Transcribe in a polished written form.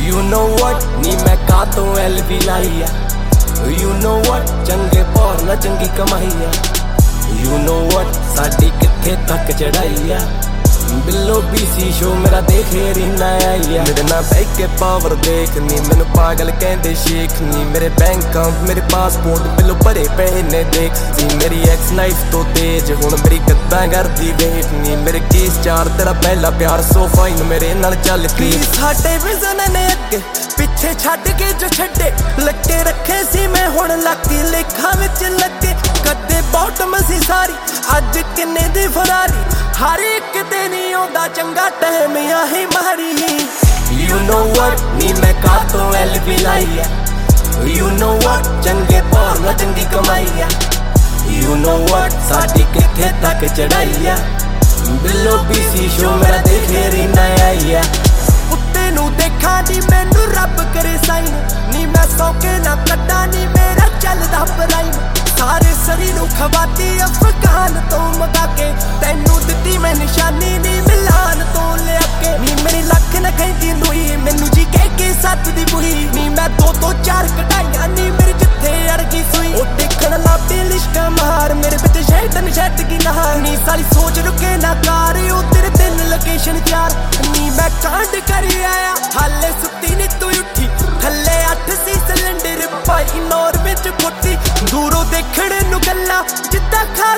You know what ਨੀ ਮੈਂ ਕਾਤੋਂ LV ਲਾਈ ਆ You know what ਚੰਗੇ ਪੌਰ ਨਾ ਚੰਗੀ ਕਮਾਈ ਆ You know what ਸਾਡੀ ਕਿੱਥੇ ਤੱਕ ਚੜਾਈ ਆ ਬਿੱਲੋ BC ਸ਼ੋ ਮੇਰਾ ਦੇਖੇ ਰੀਨਾ ਆਈ ਆ ਮੇਰੇ ਨਾਲ ਬਹਿ ਕੇ ਪਾਵਰ ਦੇਖ ਨੀ ਮੈਨੂੰ ਪਾਗਲ ਕਹਿੰਦੇ ਸ਼ੇਖ ਨੀ ਮੇਰੇ ਬੈਂਕ ਅਕਾਊਂਟ ਮੇਰੇ ਪਾਸਪੋਰਟ ਬਿੱਲੋ ਭਰੇ ਪਏ ਨੇ ਦੇਖ ਸੀ ਮੇਰੀ ਐਕਸ ਨਾਈਫ ਤੋਂ ਤੇਜ ਹੁਣ ਮੇਰੀ ਗੱਦਾਂ ਕਰਦੀ ਵੇਟ ਨੀ ਮੇਰੇ ਕੇਸ ਚਾਰ ਤੇਰਾ ਪਹਿਲਾ ਪਿਆਰ ਸੋ ਫਾਈਨ ਮੇਰੇ ਨਾਲ ਚੱਲਦੀ ਸਾਡੇ ਵਿਜ਼ਨ ਨੇ ਅੱਗੇ ਪਿੱਛੇ ਛੱਡ ਕੇ ਜੋ ਛੱਡੇ ਲੱਗੇ ਰੱਖੇ ਸੀ ਮੈਂ ਹੁਣ ਲੱਕੀ ਲੇਖਾਂ ਵਿੱਚ ਲੱਗੇ ਕਦੇ ਬੌਟਮ ਸੀ ਸਾਰੀ ਅੱਜ ਕਿੰਨੇ ਦੀ ਫਰਾਰੀ ਹਰ ਇੱਕ ਤੇ ਨਹੀਂ ਆਉਂਦਾ ਚੰਗਾ ਟਾਈਮ ਆਹੀ ਮਾਰੀ You know what ਨੀ ਮੈਂ ਕਾਤੋਂ LV ਲਾਈ ਆ You know what ਚੰਗੇ ਪੌਰ ਨਾ ਚੰਗੀ ਕਮਾਈ ਆ You know what ਸਾਡੀ ਕਿੱਥੇ ਤੱਕ ਚੜਾਈ ਆ ਬਿੱਲੋ BC ਸ਼ੋ ਮੇਰਾ ਦੇਖੇ ਰੀਨਾ ਆਈ ਆ ਉੱਤੇ ਨੂੰ ਦੇਖਾਂ ਨੀ ਮੈਨੂੰ ਰੱਬ ਕਰੇ ਸਾਈਨ ਨੀ ਮੈਂ ਸੌਕੇ ਨਾ ਕੱਢਾਂ ਨੀ ਮੇਰਾ ਚੱਲਦਾ ਪਲਾਈਨ ਸਾਰੇ ਸਰੀ ਨੂੰ ਖਵਾਤੀ ਅਫਗਾਨ ਤੋਂ ਮੰਗਾ ਕੇ ਤੈਨੂੰ ਦਿੱਤੀ ਮੈਂ ਨਿਸ਼ਾਨੀ ਨੀ ਮਿਲਾਨ ਤੋਂ ਲਿਆ ਕੇ ਨੀ ਮੇਰੀ ਲੱਖ ਨਾ ਕਹਿੰਦੀ ਨੂਈ ਮੈਨੂੰ ਜੀ ਕਹਿ ਕੇ ਸੱਤ ਦੀ ਬੁਹੀ ਨੀ ਮੈਂ ਦੋ ਚਾਰ ਕਢਾਈਆਂ ਨੀ ਮੇਰੀ ਜਿੱਥੇ ਅੜਗੀ ਸੂਈ ਉਹ ਦੇਖਣ ਲੱਪੀ ਲਿਸ਼ਕਾ ਮਾਰ ਮੇਰੇ ਵਿੱਚ ਸ਼ੈਤਾਨ ਛੱਡ ਗਈ ਨਹਾਰ ਨੀ ਸਾਰੀ ਸੋਚ ਰੁਕੇ ਨਾ ਕਾਰ ਉਹ ਤੇਰੇ ਦਿਨ ਲੋਕੇਸ਼ਨ ਚਾਰ ਨੀ ਮੈਂ ਕਾਂਡ ਕਰ ਆਇਆ ਹਾਲੇ ਸੁੱਤੀ ਨੀ ਤੂੰ ਉੱਠੀ ਥੱਲੇ 8 ਸੀ ਸਿਲੰਡਰ ਪਾਈ ਨੌਰ ਵਿੱਚ ਫੁੱਟੀ ਦੂਰੋਂ ਦੇਖਣ ਨੂੰ ਗੱਲਾਂ ਜਿੱਦਾਂ